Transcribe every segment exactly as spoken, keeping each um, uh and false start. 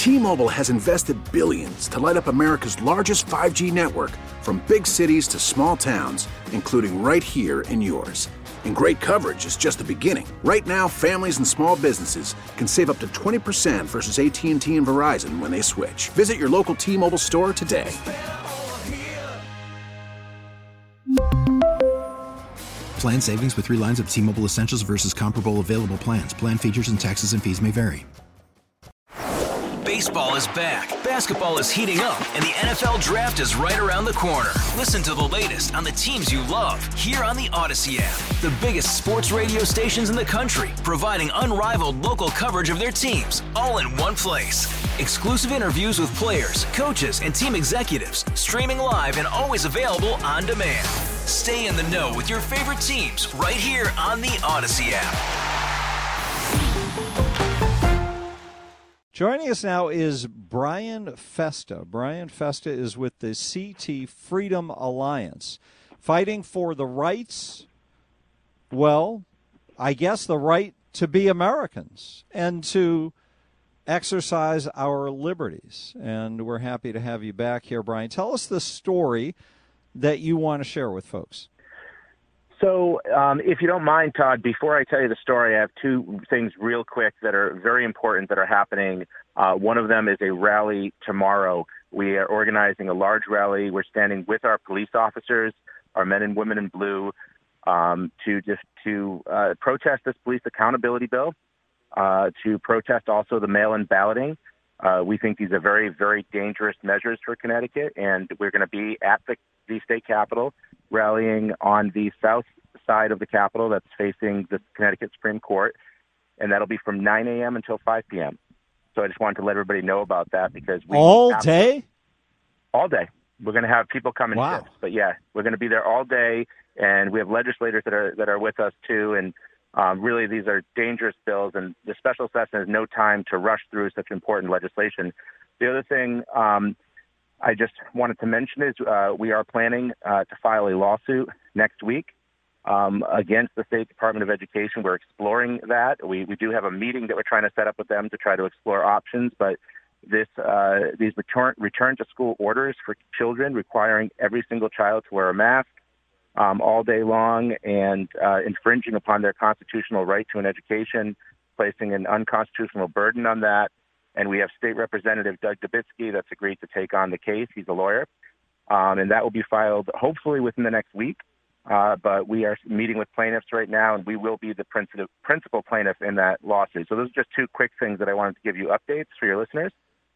T-Mobile has invested billions to light up America's largest five G network, from big cities to small towns, including right here in yours. And great coverage is just the beginning. Right now, families and small businesses can save up to twenty percent versus A T and T and Verizon when they switch. Visit your local T-Mobile store today. Plan savings with three lines of T-Mobile Essentials versus comparable available plans. Plan features and taxes and fees may vary. Baseball is back, basketball is heating up, and the N F L Draft is right around the corner. Listen to the latest on the teams you love here on the Odyssey app. The biggest sports radio stations in the country, providing unrivaled local coverage of their teams, all in one place. Exclusive interviews with players, coaches, and team executives, streaming live and always available on demand. Stay in the know with your favorite teams right here on the Odyssey app. Joining us now is Brian Festa. Brian Festa is with the C T Freedom Alliance, fighting for the rights, well, I guess the right to be Americans and to exercise our liberties. And we're happy to have you back here, Brian. Tell us the story that you want to share with folks. So um, if you don't mind, Todd, before I tell you the story, I have two things real quick that are very important that are happening. Uh, one of them is a rally tomorrow. We are organizing a large rally. We're standing with our police officers, our men and women in blue, um, to just to uh, protest this police accountability bill, uh, to protest also the mail-in balloting. Uh, we think these are very, very dangerous measures for Connecticut, and we're going to be at the, the state capitol, rallying on the south side of the Capitol that's facing the Connecticut Supreme Court, and that'll be from nine a.m. until five p.m. So I just wanted to let everybody know about that because we all day, all day. We're going to have people come in wow. shifts, but yeah, we're going to be there all day, and we have legislators that are that are with us too. And um, really, these are dangerous bills, and the special session has no time to rush through such important legislation. The other thing um, I just wanted to mention is uh, we are planning uh, to file a lawsuit next week um, against the State Department of Education. We're exploring that. We we do have a meeting that we're trying to set up with them to try to explore options, but this uh, these return return to school orders for children requiring every single child to wear a mask um, all day long and uh, infringing upon their constitutional right to an education, placing an unconstitutional burden on that. And we have State Representative Doug Dubitsky that's agreed to take on the case. He's a lawyer. Um, and that will be filed hopefully within the next week. Uh, but we are meeting with plaintiffs right now, and we will be the principal, principal plaintiff in that lawsuit. So those are just two quick things that I wanted to give you updates for your listeners.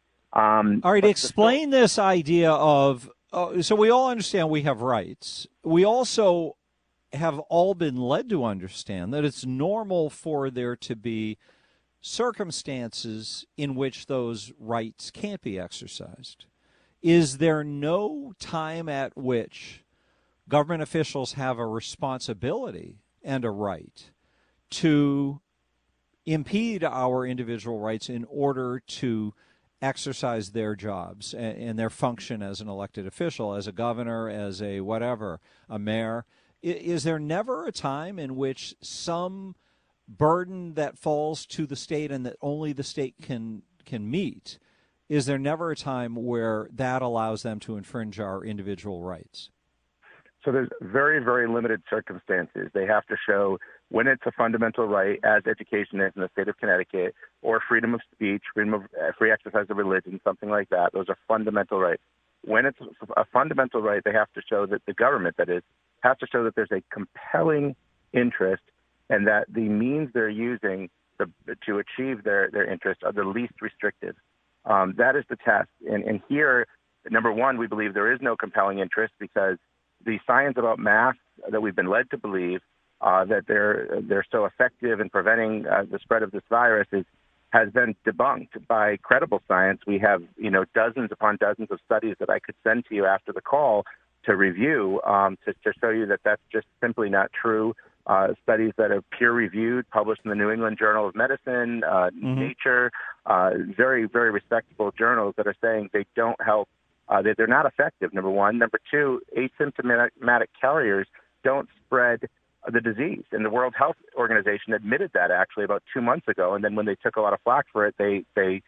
Um, all right, explain this idea of, uh, so we all understand we have rights. We also have all been led to understand that it's normal for there to be circumstances in which those rights can't be exercised. Is there no time at which government officials have a responsibility and a right to impede our individual rights in order to exercise their jobs and, and their function as an elected official, as a governor, as a whatever, a mayor? Is there never a time in which some burden that falls to the state and that only the state can can meet, is there never a time where that allows them to infringe our individual rights? So there's very, very limited circumstances. They have to show when it's a fundamental right, as education is in the state of Connecticut, or freedom of speech, freedom of uh, free exercise of religion, something like that. Those are fundamental rights. When it's a fundamental right, they have to show that the government, that is, has to show that there's a compelling interest and that the means they're using to, to achieve their, their interests are the least restrictive. Um, that is the test. And, and here, number one, we believe there is no compelling interest because the science about masks that we've been led to believe uh, that they're they're so effective in preventing uh, the spread of this virus is has been debunked by credible science. We have you know dozens upon dozens of studies that I could send to you after the call to review um, to, to show you that that's just simply not true. Uh, studies that are peer-reviewed, published in the New England Journal of Medicine, uh, mm-hmm. Nature, uh, very, very respectable journals that are saying they don't help, uh, that they're not effective, number one. Number two, asymptomatic carriers don't spread the disease. And the World Health Organization admitted that actually about two months ago. And then when they took a lot of flack for it, they, they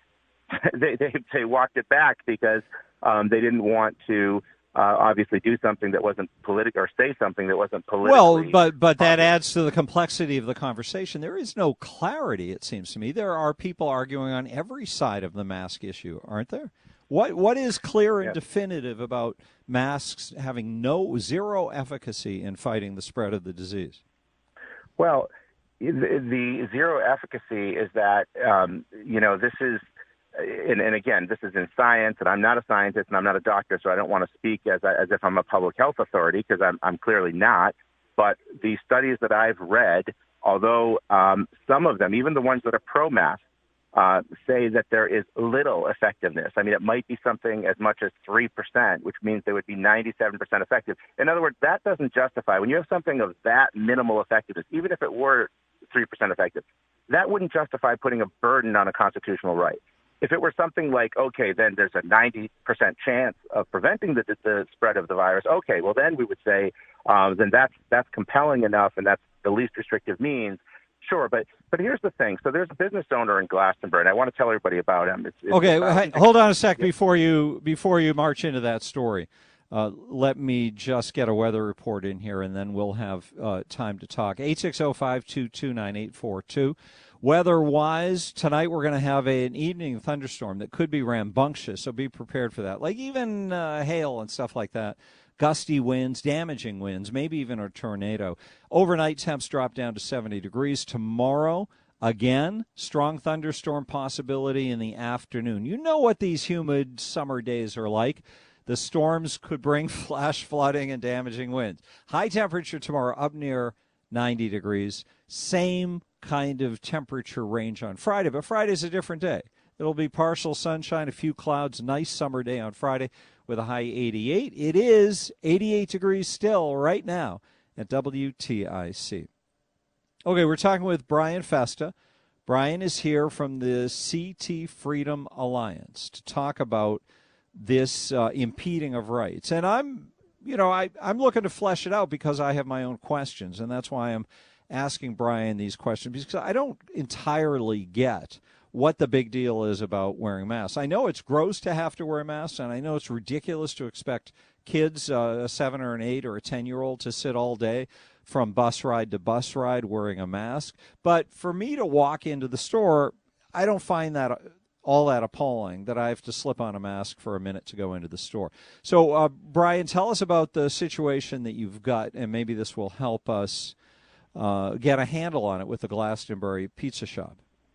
they, they they walked it back because um, they didn't want to uh, obviously do something that wasn't political or say something that wasn't politically. Well, but but that popular. adds to the complexity of the conversation. There is no clarity, it seems to me. There are people arguing on every side of the mask issue, aren't there? What what is clear and yeah. definitive about masks having no zero efficacy in fighting the spread of the disease? Well, the, the zero efficacy is that um, you know this is. And, and again, this is in science, and I'm not a scientist, and I'm not a doctor, so I don't want to speak as as if I'm a public health authority, because I'm I'm clearly not. But the studies that I've read, although um, some of them, even the ones that are pro-mask, uh, say that there is little effectiveness. I mean, it might be something as much as three percent, which means they would be ninety-seven percent effective. In other words, that doesn't justify, when you have something of that minimal effectiveness, even if it were three percent effective, that wouldn't justify putting a burden on a constitutional right. If it were something like, okay, then there's a ninety percent chance of preventing the, the spread of the virus, okay, well, then we would say, um, then that's that's compelling enough, and that's the least restrictive means. Sure, but but here's the thing. So there's a business owner in Glastonbury, and I want to tell everybody about him. It's, it's okay, about, hey, hold on a sec yeah. before you before you march into that story. Uh, let me just get a weather report in here, and then we'll have uh, time to talk. eight six zero, five two two, nine eight four two. Weather-wise, tonight we're going to have a, an evening thunderstorm that could be rambunctious, so be prepared for that. Like even uh, hail and stuff like that. Gusty winds, damaging winds, maybe even a tornado. Overnight temps drop down to seventy degrees. Tomorrow, again, strong thunderstorm possibility in the afternoon. You know what these humid summer days are like. The storms could bring flash flooding and damaging winds. High temperature tomorrow up near ninety degrees. Same kind of temperature range on Friday, but Friday's a different day. It'll be partial sunshine, a few clouds, nice summer day on Friday with a high eighty-eight. It is eighty-eight degrees still right now at W T I C. Okay, we're talking with Brian Festa. Brian is here from the C T Freedom Alliance to talk about this uh, impeding of rights. And I'm, you know, I, I'm looking to flesh it out because I have my own questions, and that's why I'm asking Brian these questions, because I don't entirely get what the big deal is about wearing masks. I know it's gross to have to wear masks, and I know it's ridiculous to expect kids, uh, a seven or an eight or a ten-year-old, to sit all day from bus ride to bus ride wearing a mask. But for me to walk into the store, I don't find that all that appalling that I have to slip on a mask for a minute to go into the store. So, uh, Brian, tell us about the situation that you've got, and maybe this will help us uh, get a handle on it with the Glastonbury Pizza Shop.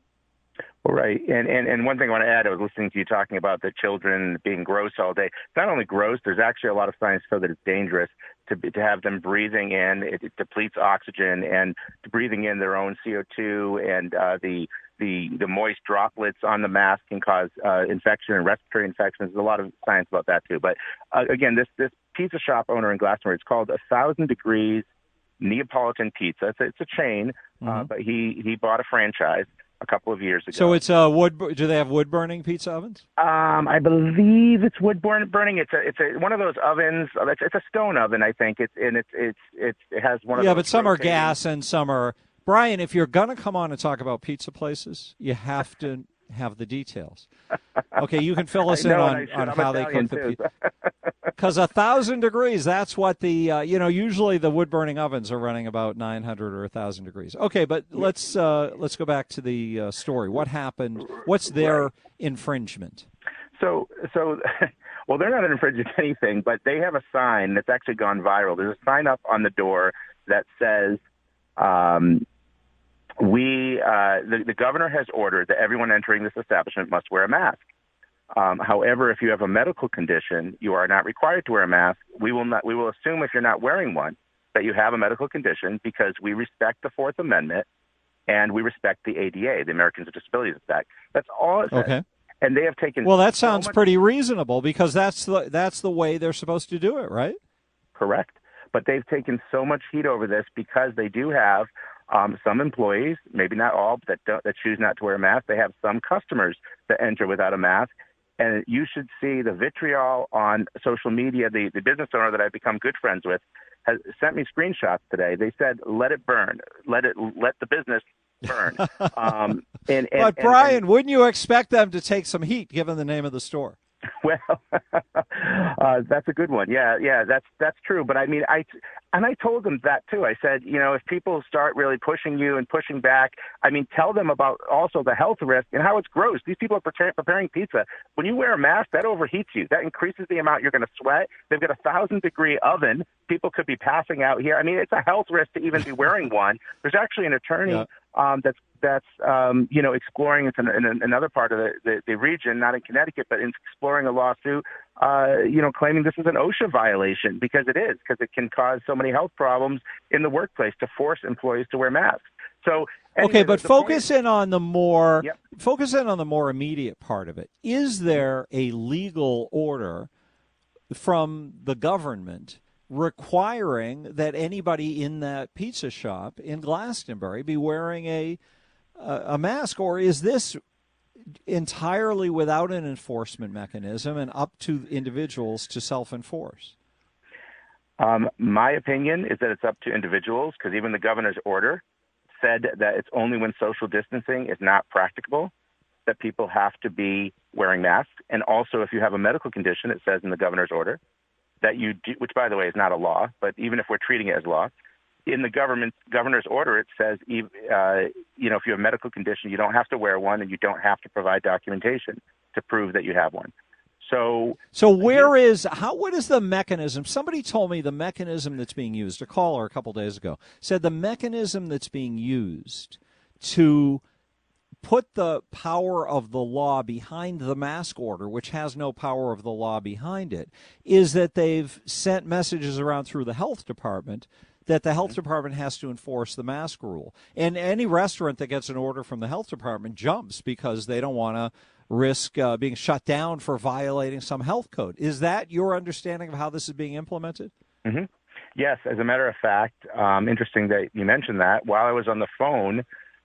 Well, right. And, and and one thing I want to add, I was listening to you talking about the children being gross all day. It's not only gross, there's actually a lot of science show that it's dangerous to to have them breathing in. It, it depletes oxygen, and breathing in their own C O two, and uh, the the the moist droplets on the mask can cause uh, infection and respiratory infections. There's a lot of science about that too. But uh, again, this this pizza shop owner in Glastonbury, it's called A Thousand Degrees Neapolitan Pizza. It's a, it's a chain, mm-hmm. uh, but he he bought a franchise a couple of years ago. So it's a wood. Do they have wood burning pizza ovens? Um, I believe it's wood burning. It's a it's a one of those ovens. It's, it's a stone oven, I think. It's and it's it's, it's it has one of yeah, those but some rotating... are gas and some are. Brian, if you're gonna come on and talk about pizza places, you have to have the details. Okay, you can fill us in on, on how they cook the pizza. Because a thousand degrees, that's what the, uh, you know, usually the wood-burning ovens are running about nine hundred or one thousand degrees. Okay, but let's uh, let's go back to the uh, story. What happened? What's their right. infringement? So, so, well, they're not infringing anything, but they have a sign that's actually gone viral. There's a sign up on the door that says, um, we, uh, the, the governor has ordered that everyone entering this establishment must wear a mask. Um, however, if you have a medical condition, you are not required to wear a mask. We will not. We will assume if you're not wearing one that you have a medical condition, because we respect the Fourth Amendment and we respect the A D A, the Americans with Disabilities Act. That's all it says. Okay. And they have taken. Well, that sounds so much- pretty reasonable, because that's the that's the way they're supposed to do it, right? Correct. But they've taken so much heat over this because they do have um, some employees, maybe not all, that don't, that choose not to wear a mask. They have some customers that enter without a mask. And you should see the vitriol on social media. The, the business owner that I've become good friends with has sent me screenshots today. They said, let it burn. Let it let the business burn. Um, and, and, but and, Brian, and, wouldn't you expect them to take some heat given the name of the store? Well, uh, that's a good one. Yeah, yeah, that's that's true. But I mean, I and I told them that too. I said, you know, if people start really pushing you and pushing back, I mean, tell them about also the health risk and how it's gross. These people are preparing, preparing pizza. When you wear a mask, that overheats you. That increases the amount you're going to sweat. They've got a thousand degree oven. People could be passing out here. I mean, it's a health risk to even be wearing one. There's actually an attorney yeah. um, that's that's um, you know exploring it's in, in another part of the, the, the region, not in Connecticut, but in exploring a lawsuit, uh, you know, claiming this is an OSHA violation because it is, because it can cause so many health problems in the workplace to force employees to wear masks. So anyway, okay, but focus point, in on the more yep. focus in on the more immediate part of it. Is there a legal order from the government requiring that anybody in that pizza shop in Glastonbury be wearing a a mask, or is this entirely without an enforcement mechanism and up to individuals to self-enforce? Um, my opinion is that it's up to individuals, because even the governor's order said that it's only when social distancing is not practicable that people have to be wearing masks. And also, if you have a medical condition, it says in the governor's order that you do, which by the way is not a law, but even if we're treating it as law, in the government governor's order, it says, uh, you know, if you have a medical condition, you don't have to wear one and you don't have to provide documentation to prove that you have one. So, so where is, how, what is the mechanism? Somebody told me the mechanism that's being used, a caller a couple days ago, said the mechanism that's being used to put the power of the law behind the mask order, which has no power of the law behind it, is that they've sent messages around through the health department that the health department has to enforce the mask rule. And any restaurant that gets an order from the health department jumps because they don't want to risk uh, being shut down for violating some health code. Is that your understanding of how this is being implemented? Mm-hmm. Yes, as a matter of fact, um, interesting that you mentioned that. While I was on the phone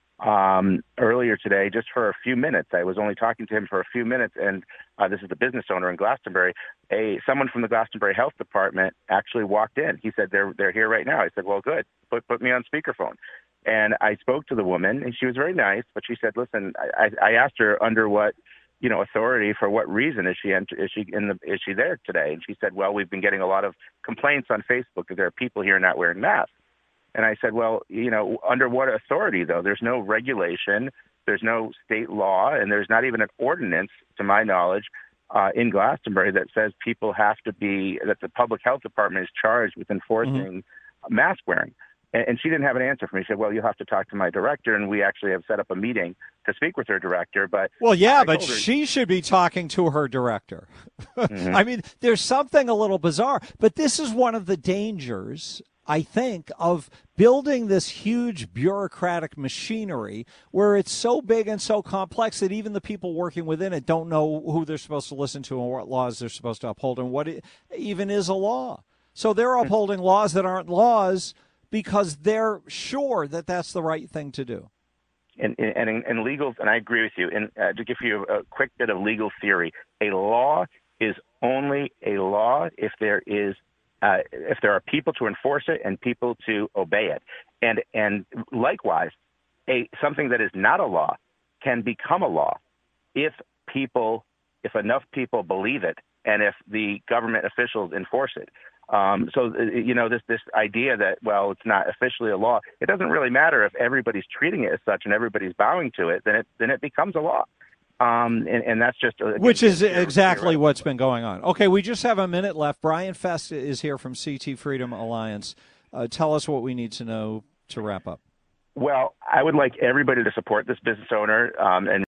um, earlier today, just for a few minutes, I was only talking to him for a few minutes, and uh, this is the business owner in Glastonbury. A someone from the Glastonbury Health Department actually walked in. He said, they're they're here right now. I said, well, good. Put put me on speakerphone. And I spoke to the woman, and she was very nice, but she said, listen, I, I asked her under what, you know, authority, for what reason is she enter, is she in the is she there today? And she said, well, we've been getting a lot of complaints on Facebook that there are people here not wearing masks. And I said, well, you know, under what authority, though? There's no regulation, there's no state law, and there's not even an ordinance, to my knowledge, uh, in Glastonbury that says people have to be, that the public health department is charged with enforcing mm-hmm. mask wearing. And, and she didn't have an answer for me. She said, well, you'll have to talk to my director, and we actually have set up a meeting to speak with her director. But well, yeah, I but her, she should be talking to her director. Mm-hmm. I mean, there's something a little bizarre, but this is one of the dangers, I think, of building this huge bureaucratic machinery where it's so big and so complex that even the people working within it don't know who they're supposed to listen to and what laws they're supposed to uphold and what it even is a law. So they're upholding laws that aren't laws because they're sure that that's the right thing to do. And, and, and legals, and I agree with you, and uh, to give you a quick bit of legal theory, a law is only a law if there is Uh, if there are people to enforce it and people to obey it. And and likewise, a something that is not a law can become a law if people, if enough people believe it and if the government officials enforce it. Um, so, you know, this, this idea that, well, it's not officially a law, it doesn't really matter if everybody's treating it as such and everybody's bowing to it, then it, then it becomes a law. Um, and, and that's just again, which is exactly what's been going on. Okay, we just have a minute left. Brian Fest is here from C T Freedom Alliance. Uh, tell us what we need to know to wrap up. Well, I would like everybody to support this business owner. Um, and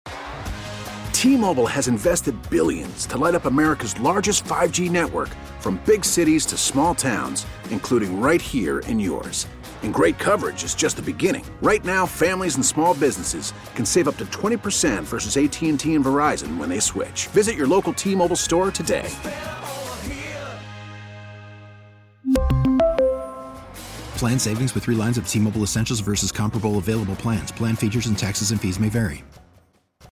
T-Mobile has invested billions to light up America's largest five G network, from big cities to small towns, including right here in yours. And great coverage is just the beginning. Right now, families and small businesses can save up to twenty percent versus A T and T and Verizon when they switch. Visit your local T-Mobile store today. Plan savings with three lines of T-Mobile Essentials versus comparable available plans. Plan features and taxes and fees may vary.